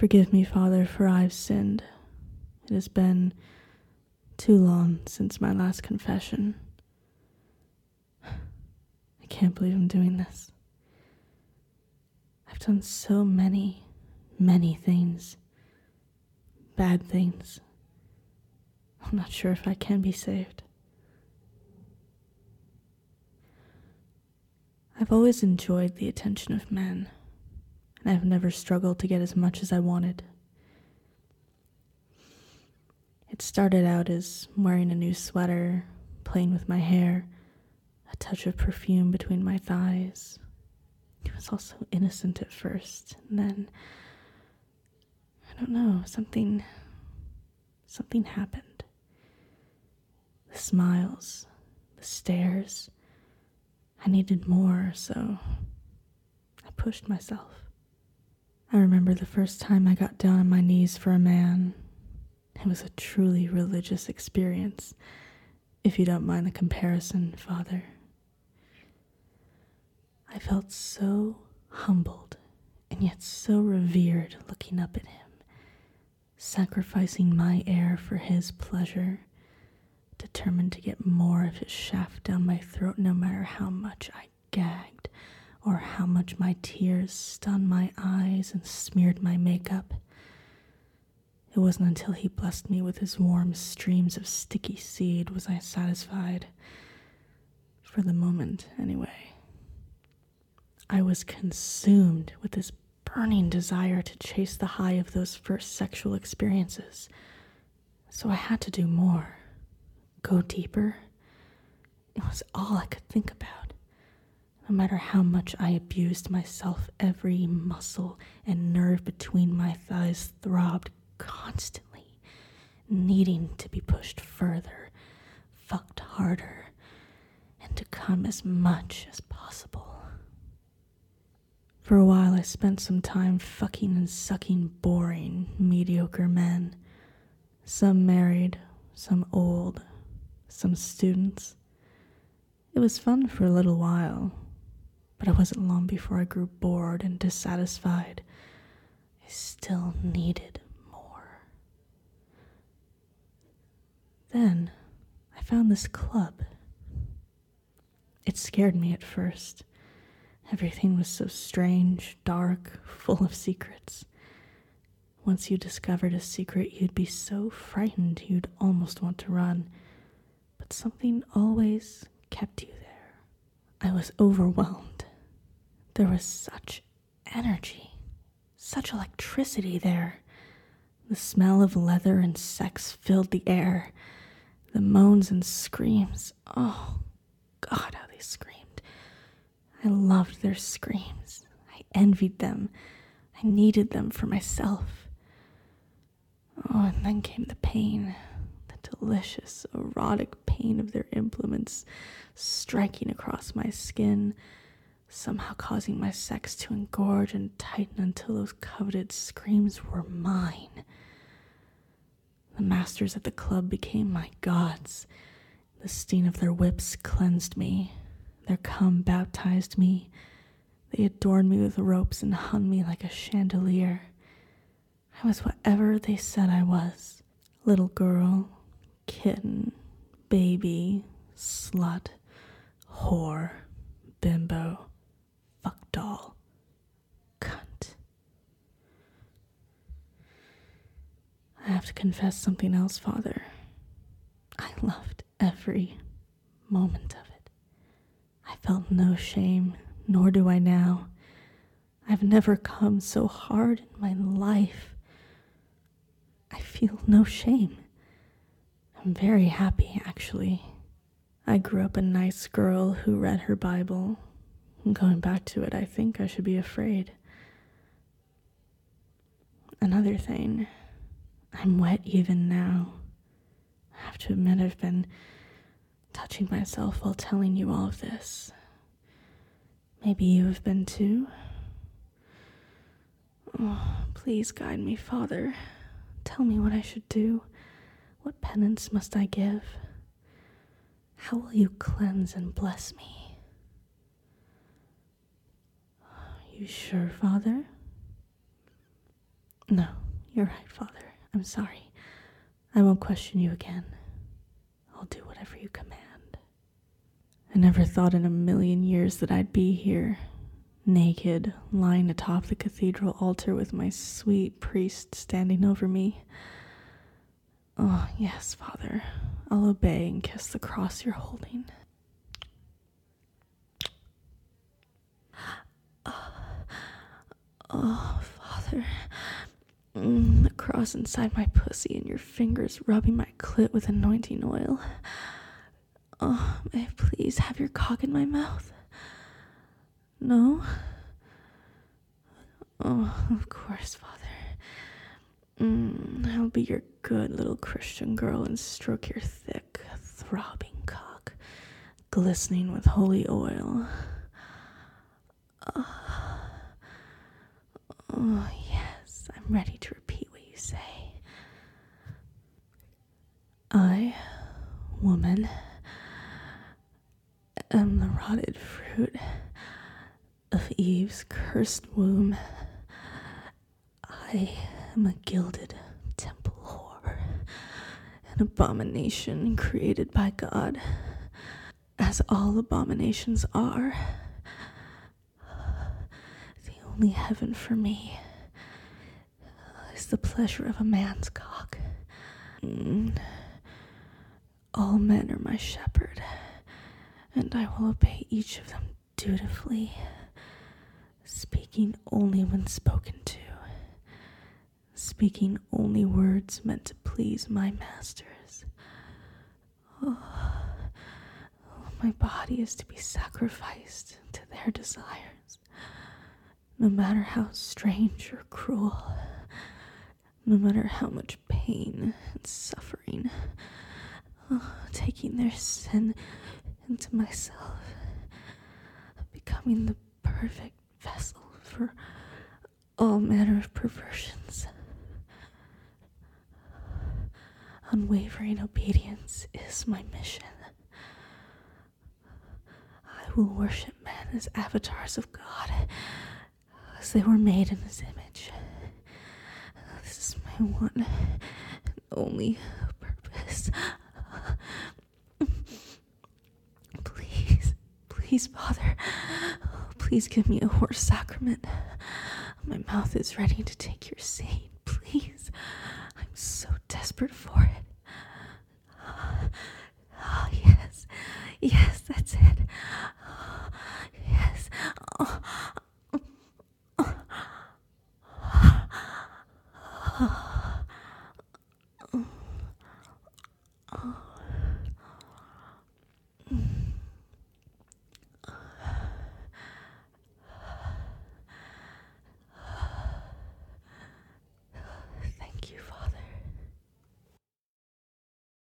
Forgive me, Father, for I've sinned. It has been too long since my last confession. I can't believe I'm doing this. I've done so many things. Bad things. I'm not sure if I can be saved. I've always enjoyed the attention of men, and I've never struggled to get as much as I wanted. It started out as wearing a new sweater, playing with my hair, a touch of perfume between my thighs. It was all so innocent at first, and then, I don't know, something happened. The smiles, the stares. I needed more, so I pushed myself. I remember the first time I got down on my knees for a man. It was a truly religious experience, if you don't mind the comparison, Father. I felt so humbled and yet so revered looking up at him, sacrificing my air for his pleasure, determined to get more of his shaft down my throat no matter how much I gagged or how much my tears stunned my eyes and smeared my makeup. It wasn't until he blessed me with his warm streams of sticky seed was I satisfied. For the moment, anyway. I was consumed with this burning desire to chase the high of those first sexual experiences. So I had to do more. Go deeper. It was all I could think about. No matter how much I abused myself, every muscle and nerve between my thighs throbbed constantly, needing to be pushed further, fucked harder, and to come as much as possible. For a while I spent some time fucking and sucking boring, mediocre men. Some married, some old, some students. It was fun for a little while, but it wasn't long before I grew bored and dissatisfied. I still needed more. Then I found this club. It scared me at first. Everything was so strange, dark, full of secrets. Once you discovered a secret, you'd be so frightened you'd almost want to run. But something always kept you there. I was overwhelmed. There was such energy, such electricity there. The smell of leather and sex filled the air. The moans and screams. Oh, God, how they screamed. I loved their screams. I envied them. I needed them for myself. Oh, and then came the pain. The delicious, erotic pain of their implements striking across my skin, somehow causing my sex to engorge and tighten until those coveted screams were mine. The masters at the club became my gods. The sting of their whips cleansed me. Their cum baptized me. They adorned me with ropes and hung me like a chandelier. I was whatever they said I was. Little girl, kitten, baby, slut, whore, bimbo, fuck doll, cunt. I have to confess something else, Father. I loved every moment of it. I felt no shame, nor do I now. I've never come so hard in my life. I feel no shame. I'm very happy, actually. I grew up a nice girl who read her Bible. Going back to it, I think I should be afraid. Another thing, I'm wet even now. I have to admit I've been touching myself while telling you all of this. Maybe you have been too? Oh, please guide me, Father. Tell me what I should do. What penance must I give? How will you cleanse and bless me? You sure, Father? No, you're right, Father. I'm sorry. I won't question you again. I'll do whatever you command. I never thought in a million years that I'd be here, naked, lying atop the cathedral altar with my sweet priest standing over me. Oh, yes, Father. I'll obey and kiss the cross you're holding. Oh, Father. The cross inside my pussy and your fingers rubbing my clit with anointing oil. Oh, may I please have your cock in my mouth? No? Oh, of course, Father. I'll be your good little Christian girl and stroke your thick, throbbing cock, glistening with holy oil. Oh, yes, I'm ready to repeat what you say. I, woman, am the rotted fruit of Eve's cursed womb. I am a gilded temple whore, an abomination created by God, as all abominations are. The only heaven for me is the pleasure of a man's cock. All men are my shepherd, and I will obey each of them dutifully, speaking only when spoken to, speaking only words meant to please my masters. My body is to be sacrificed to their desires, no matter how strange or cruel, no matter how much pain and suffering, taking their sin into myself, becoming the perfect vessel for all manner of perversions. Unwavering obedience is my mission. I will worship men as avatars of God, as they were made in his image. This is my one and only purpose. Please, Father, please give me a horse sacrament. My mouth is ready to take your seed. Please, I'm so desperate for it. Oh, yes, that's it. Yes. Oh.